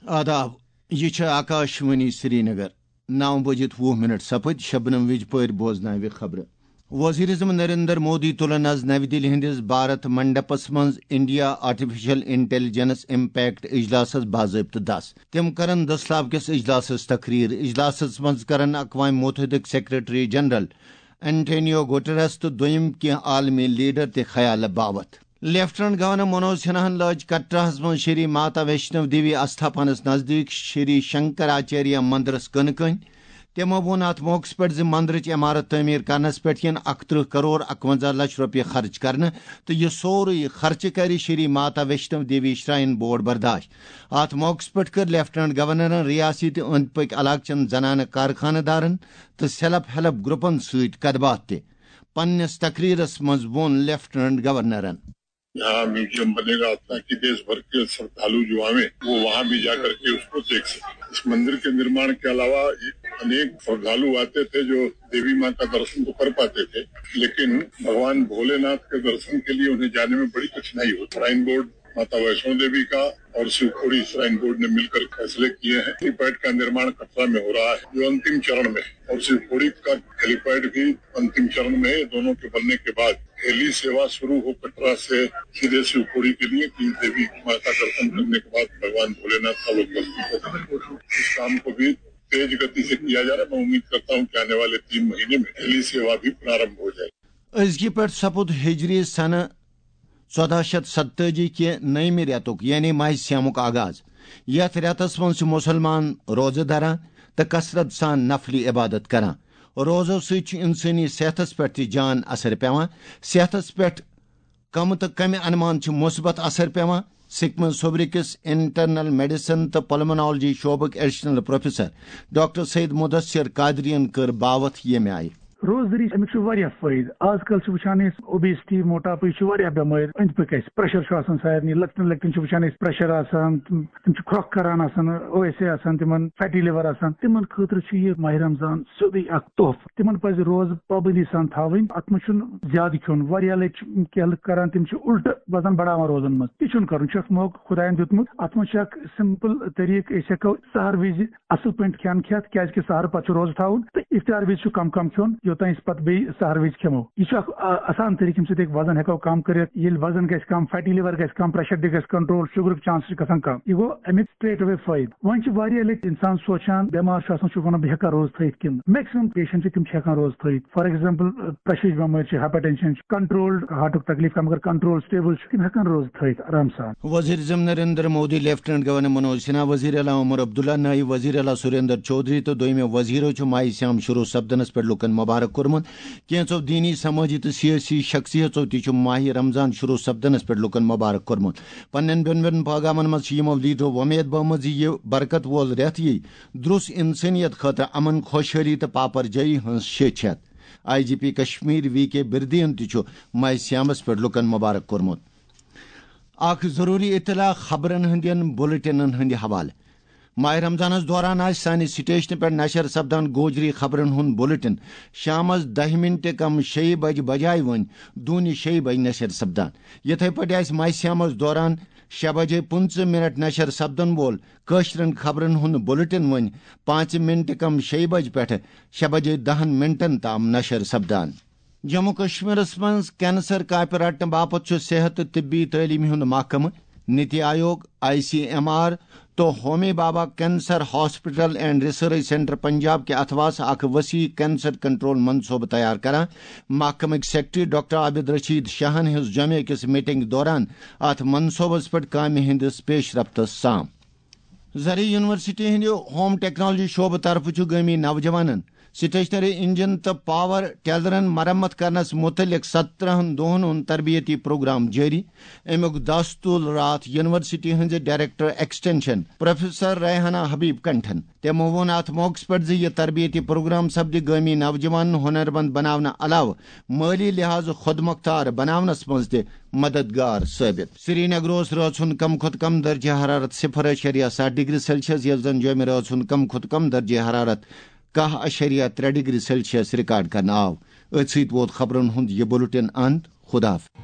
آداب یہ آکاشوانی سری نگر 9:20 سپد شبنم وج پور بوزناو خبر وزیر اعظم نریندر مودی تلن آز نو دہلی ہندس بھارت منڈپس مز انڈیا آرٹیفیشل انٹیلیجنس امپیکٹ اجلاس باضابطہ دس تم کرن دسلاب کس اجلاس تقریر اجلاس مز کرن اقوام متحدہ سیکرٹری جنرل اینٹونیو گوٹریس تو دویم کی عالمی لیڈر تہ خیال باوت لیفٹنٹ گورنر منوج سنہاہن لاج کٹراہس من شری ماتا ویشنو دیوی استھاپنس نزدیک شری شنکراچاریہ مندرس کن کن تمو وون ات موقع پہ مندرچ عمارت تعمیر کرنس پہ 31 کروڑ 51 لچھ روپیہ خرچ کرنے تو یہ سوری خرچ کر شری ماتا ویشنو دیوی شرائن بورڈ برداشت ات موقع پہ کر لیفٹنٹ گورنرن ریاسی تو اند پک علاقہ چن زنانہ کارخانہ دارن تو سیلف ہیلپ گروپن ست کت بات تہ پنس تقریرس مز وون لیفٹنٹ گورنرن یہاں میوزیم بنے گا تاکہ دیش بھر کے شردھالو جو آئے وہ وہاں بھی جا کر کے اس کو دیکھ سکیں۔ اس مندر کے نرمان کے علاوہ انیک شردھالو آتے تھے جو دیوی ماں کا درشن تو کر پاتے تھے، لیکن بھگوان بھولے ناتھ کے درشن کے لیے انہیں جانے میں بڑی کٹھنائی ہوتی۔ شرائن بورڈ ماتا ویشنو دیوی کا اور شیو پوری شرائن بورڈ نے مل کر فیصلے کیے ہیں۔ ہیلی پیڈ کا نرمان کٹرا میں ہو رہا ہے جو انتم چرن میں، اور شیو پوری کا ہیلی پیڈ بھی انتم چرن میں ہے۔ دونوں کے بننے کے بعد ہیلی سیوا شروع ہو کٹرا سے سیدھے شیو پوری کے لیے کہ دیوی ماں کا درشن کرنے کے بعد بھگوان بھولے ناتھ کا لوگ اس کام کو بھی تیز گتی سے کیا جا رہا ہے۔ میں امید کرتا ہوں کہ آنے والے 3 مہینے میں ہیلی سیوا بھی پرارمب ہو جائے گی۔ ازگی پہ سپد ہجری سنہ 1447 کے نئیم ریتک یعنی ماہ سیامک آغاز۔ یت ریتس من مسلمان روزہ دھران تو کثرت سان نفلی عبادت کران۔ روزو ست انسانی صحتس پہ جان اثر پیوان۔ صحتس پہ کم تو کم انمان مثبت اثر پیوان۔ سکمل صوبرکس انٹرنل میڈیسن تو پلمنالوجی شعبک additional professor doctor Syed Mudasir قادریَن کر باوت یمہ آئی۔ روزدری امیک فائدہ آز کل وچان اوبیسٹی موٹاپے بمار اند پک پریشر سارے لکٹن لکٹن وچان پریشر تم کھرک کران او ایس اے تم فیٹی لیور تم خاطر یہ ماہ رمضان سیودے اخ تحفہ تم پہ روز پابندی سان تھوین ات من زیادہ کھیون واریاہ لٹ کیل کران تم الٹ وزن بڑھانا روزن مز تہ کرن موقع خدائن دیتمت ات من سمپل طریقہ ہیکو سحر وز اصل پہ کھین کھیت کیازکہ سحر پتہ روز تھاون تو افطار وز کم کم کھیون یوتان پتہ بی سحر وز کھمو یہ آسان طریقہ یم سب وزن ہیکو کم کرت یل وزن گھس کم فیٹی لیور گھس کم پریشر تہ گھس کنٹرول شگر چانس گھان کم یہ گو امیک سٹریٹ اوے فائدہ ون واریاہ لٹ انسان سوچان بیمار ونان بہ ہیکا روز تھیت کن میکسمم پیشنٹ تم ہیکان روز تھیت فار ایگزامپل پریشر بیمار ہائپر ٹینشن کنٹرولڈ ہارٹک تکلیف مگر کنٹرول سٹیبل تم ہیکان روز تھیت آرام سان۔ وزیر اعظم نریندر مودی لیفٹنٹ گورنر منوج سنہا وزیر اعلیٰ عمر عبداللہ نائب وزیر اعلیٰ سریندر چودھری تو دویم وزیرو ماہ سیام شروع سپدنس پہ لکن مبارک کورمت۔ کینچو دینی سماجی تو سیاسی شخصیتو تہ ماہ رمضان شروع سپدنس پہ لکن مبارک کورمت۔ پنن بین بین پیغامن مز یمو لیڈرو ومید بہمت یہ برکت وول ریت یہ درس انسانیت خاطر امن خوشحالی تو پاپر جائی ہز شیچ ہت۔ آئی جی پی کشمیر وی کے بردین تہ ماہ سیامس پہ لکن مبارک کورمت۔ اخ ضروری اطلاع خبرن ہندین بلٹنن ہند حوالہ۔ ماہ رمضانس دوران آج سانہ سٹیشن پہ نشر سپدان گوجری خبرن ہند بلٹن شامس 10 منٹ کم 6 بج بجائے ون دونہ 6 بج نشر سپدان۔ یتھے پہ ماہ سیامس دوران 6 بجے 15 منٹ نشر سپدن وول کاشرن خبرن ہند بلٹن ون 5 منٹ کم 6 بج پہ 6 بجے 10 منٹن تام نشر سپدان۔ جموں کشمیرس مز کینسر کاپہ رٹنے باپت صحت تو طبی تعلیم ہند محکمہ NITI Aayog I C M R تو Homi Bhabha cancer hospital and research centre Punjab کے اتواس اخ وسیع کینسر کنٹرول منصوبہ تیار کران۔ محکمہ سیکرٹری ڈاکٹر عابد رشید شاہن ہز جمع کس میٹنگ دوران ات منصوبس پہ کامہ ہندس پیش رفت سام۔ زرعی یونیورسٹی ہند ہوم ٹیکنالوجی شعبہ طرف گامی نوجوانن سٹیشنری انجن تو پاور ٹیلرن مرمت کرنس متعلق 17 دہن ہند تربیتی پروگرام جاری۔ امیک دس تول رات یونیورسٹی ہند director extension professor Rehana Habib کنٹھن۔ تمو وون ات موقع پہ یہ تربیتی پروگرام سپدِ گامی نوجوان ہنرمند بناونا علاوہ مالی لحاظ خود مختار بناونس مز تہ مددگار ثابت۔ سری نگر رات ہند کم کھت کم درجہ حرارت 0.7 ڈگری سیلسیس یل زن جومہ رات ہند کم کھت کم درجہ حرارت 0.3 ڈگری سیلسیس ریکارڈ کرنا آو۔ ات ست ووت خبرن ہند یہ بلٹن اند۔ خدا حافظ۔